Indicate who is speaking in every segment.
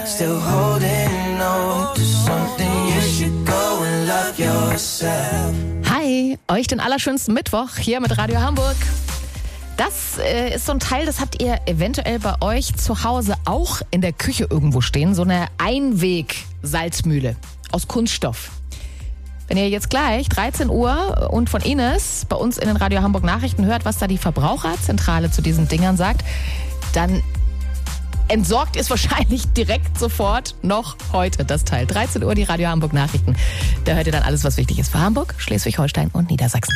Speaker 1: Still holding on to something, you should go and love yourself.
Speaker 2: Hi, euch den allerschönsten Mittwoch hier mit Radio Hamburg. Das ist so ein Teil, das habt ihr eventuell bei euch zu Hause auch in der Küche irgendwo stehen. So eine Einweg-Salzmühle aus Kunststoff. Wenn ihr jetzt gleich 13 Uhr und von Ines bei uns in den Radio Hamburg Nachrichten hört, was da die Verbraucherzentrale zu diesen Dingern sagt, dann entsorgt ihr es wahrscheinlich direkt sofort noch heute, das Teil. 13 Uhr die Radio Hamburg Nachrichten. Da hört ihr dann alles, was wichtig ist für Hamburg, Schleswig-Holstein und Niedersachsen.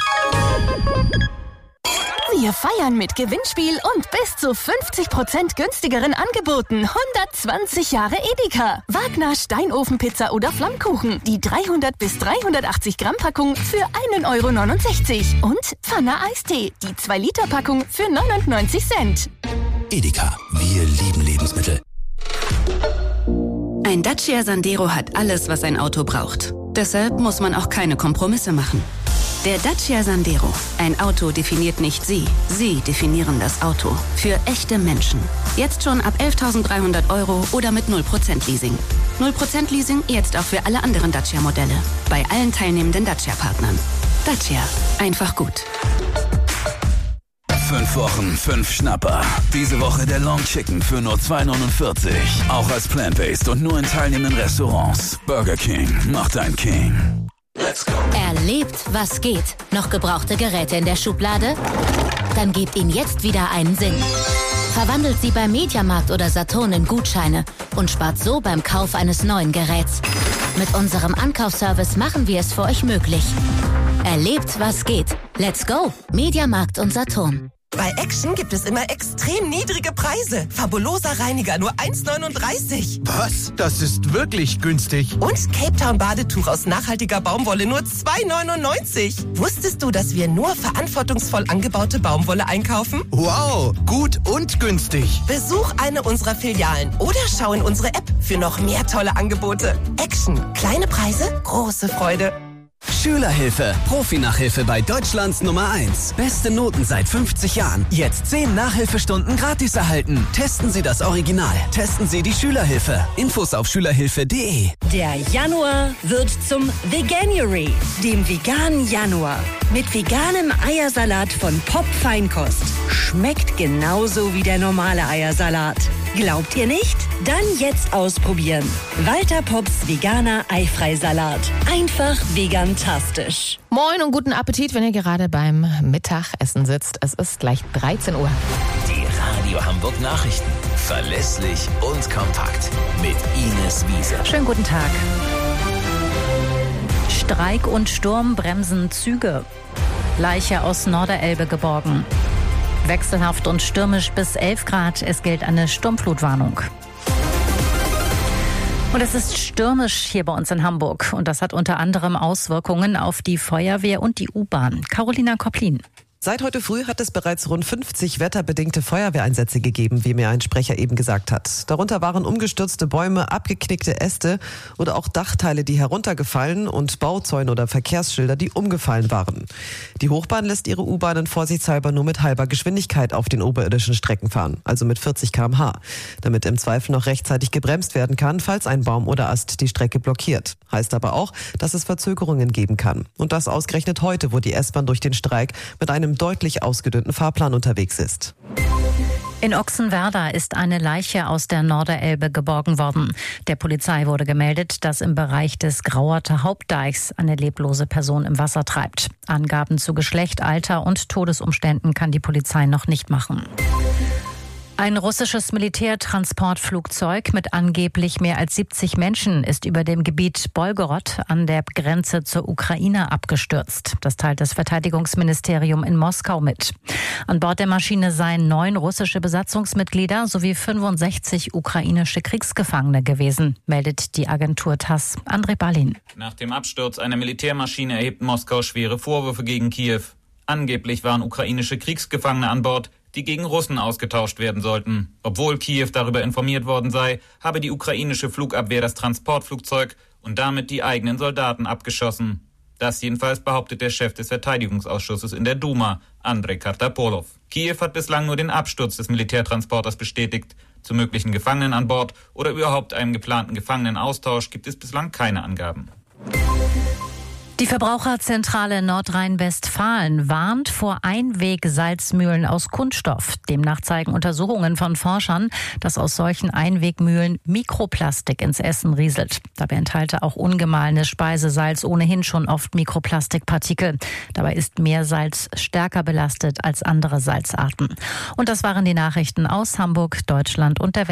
Speaker 3: Wir feiern mit Gewinnspiel und bis zu 50% günstigeren Angeboten. 120 Jahre Edeka. Wagner Steinofenpizza oder Flammkuchen. Die 300 bis 380 Gramm Packung für 1,69 € Und Pfanner Eistee. Die 2-Liter-Packung für 99 Cent.
Speaker 4: Edeka, wir lieben Lebensmittel.
Speaker 5: Ein Dacia Sandero hat alles, was ein Auto braucht. Deshalb muss man auch keine Kompromisse machen. Der Dacia Sandero. Ein Auto definiert nicht Sie. Sie definieren das Auto. Für echte Menschen. Jetzt schon ab 11.300 € oder mit 0% Leasing. 0% Leasing jetzt auch für alle anderen Dacia-Modelle. Bei allen teilnehmenden Dacia-Partnern. Dacia. Einfach gut.
Speaker 4: 5 Wochen, 5 Schnapper. Diese Woche der Long Chicken für nur 2,49 €. Auch als Plant-Based und nur in teilnehmenden Restaurants. Burger King macht ein King. Let's go.
Speaker 6: Erlebt, was geht. Noch gebrauchte Geräte in der Schublade? Dann gebt ihnen jetzt wieder einen Sinn. Verwandelt sie beim Mediamarkt oder Saturn in Gutscheine und spart so beim Kauf eines neuen Geräts. Mit unserem Ankaufsservice machen wir es für euch möglich. Erlebt, was geht. Let's go. Mediamarkt und Saturn.
Speaker 7: Bei Action gibt es immer extrem niedrige Preise. Fabuloser Reiniger nur 1,39 €.
Speaker 8: Was? Das ist wirklich günstig.
Speaker 7: Und Cape Town Badetuch aus nachhaltiger Baumwolle nur 2,99 €. Wusstest du, dass wir nur verantwortungsvoll angebaute Baumwolle einkaufen?
Speaker 8: Wow, gut und günstig.
Speaker 7: Besuch eine unserer Filialen oder schau in unsere App für noch mehr tolle Angebote. Action. Kleine Preise, große Freude.
Speaker 9: Schülerhilfe. Profi-Nachhilfe bei Deutschlands Nummer 1. Beste Noten seit 50 Jahren. Jetzt 10 Nachhilfestunden gratis erhalten. Testen Sie das Original. Testen Sie die Schülerhilfe. Infos auf schülerhilfe.de.
Speaker 10: Der Januar wird zum Veganuary, dem veganen Januar. Mit veganem Eiersalat von Pop Feinkost. Schmeckt genauso wie der normale Eiersalat. Glaubt ihr nicht? Dann jetzt ausprobieren. Walter Pops veganer Eifreisalat. Einfach vegantastisch.
Speaker 2: Moin und guten Appetit, wenn ihr gerade beim Mittagessen sitzt. Es ist gleich 13 Uhr.
Speaker 4: Die Radio Hamburg Nachrichten. Verlässlich und kompakt. Mit Ines Wiese.
Speaker 11: Schönen guten Tag. Streik und Sturm bremsen Züge. Leiche aus Norderelbe geborgen. Wechselhaft und stürmisch bis 11 Grad. Es gilt eine Sturmflutwarnung. Und es ist stürmisch hier bei uns in Hamburg. Und das hat unter anderem Auswirkungen auf die Feuerwehr und die U-Bahn. Carolina Koplin.
Speaker 12: Seit heute früh hat es bereits rund 50 wetterbedingte Feuerwehreinsätze gegeben, wie mir ein Sprecher eben gesagt hat. Darunter waren umgestürzte Bäume, abgeknickte Äste oder auch Dachteile, die heruntergefallen und Bauzäune oder Verkehrsschilder, die umgefallen waren. Die Hochbahn lässt ihre U-Bahnen vorsichtshalber nur mit halber Geschwindigkeit auf den oberirdischen Strecken fahren, also mit 40 km/h, damit im Zweifel noch rechtzeitig gebremst werden kann, falls ein Baum oder Ast die Strecke blockiert. Heißt aber auch, dass es Verzögerungen geben kann. Und das ausgerechnet heute, wo die S-Bahn durch den Streik mit einem deutlich ausgedünnten Fahrplan unterwegs ist.
Speaker 11: In Ochsenwerda ist eine Leiche aus der Norderelbe geborgen worden. Der Polizei wurde gemeldet, dass im Bereich des Grauerter Hauptdeichs eine leblose Person im Wasser treibt. Angaben zu Geschlecht, Alter und Todesumständen kann die Polizei noch nicht machen. Ein russisches Militärtransportflugzeug mit angeblich mehr als 70 Menschen ist über dem Gebiet Bolgorod an der Grenze zur Ukraine abgestürzt. Das teilt das Verteidigungsministerium in Moskau mit. An Bord der Maschine seien 9 russische Besatzungsmitglieder sowie 65 ukrainische Kriegsgefangene gewesen, meldet die Agentur TASS. Andrei Balin.
Speaker 13: Nach dem Absturz einer Militärmaschine erhebt Moskau schwere Vorwürfe gegen Kiew. Angeblich waren ukrainische Kriegsgefangene an Bord, die gegen Russen ausgetauscht werden sollten. Obwohl Kiew darüber informiert worden sei, habe die ukrainische Flugabwehr das Transportflugzeug und damit die eigenen Soldaten abgeschossen. Das jedenfalls behauptet der Chef des Verteidigungsausschusses in der Duma, Andrei Kartapolov. Kiew hat bislang nur den Absturz des Militärtransporters bestätigt. Zu möglichen Gefangenen an Bord oder überhaupt einem geplanten Gefangenenaustausch gibt es bislang keine Angaben.
Speaker 11: Die Verbraucherzentrale Nordrhein-Westfalen warnt vor Einweg-Salzmühlen aus Kunststoff. Demnach zeigen Untersuchungen von Forschern, dass aus solchen Einwegmühlen Mikroplastik ins Essen rieselt. Dabei enthalte auch ungemahlenes Speisesalz ohnehin schon oft Mikroplastikpartikel. Dabei ist Meersalz stärker belastet als andere Salzarten. Und das waren die Nachrichten aus Hamburg, Deutschland und der Welt.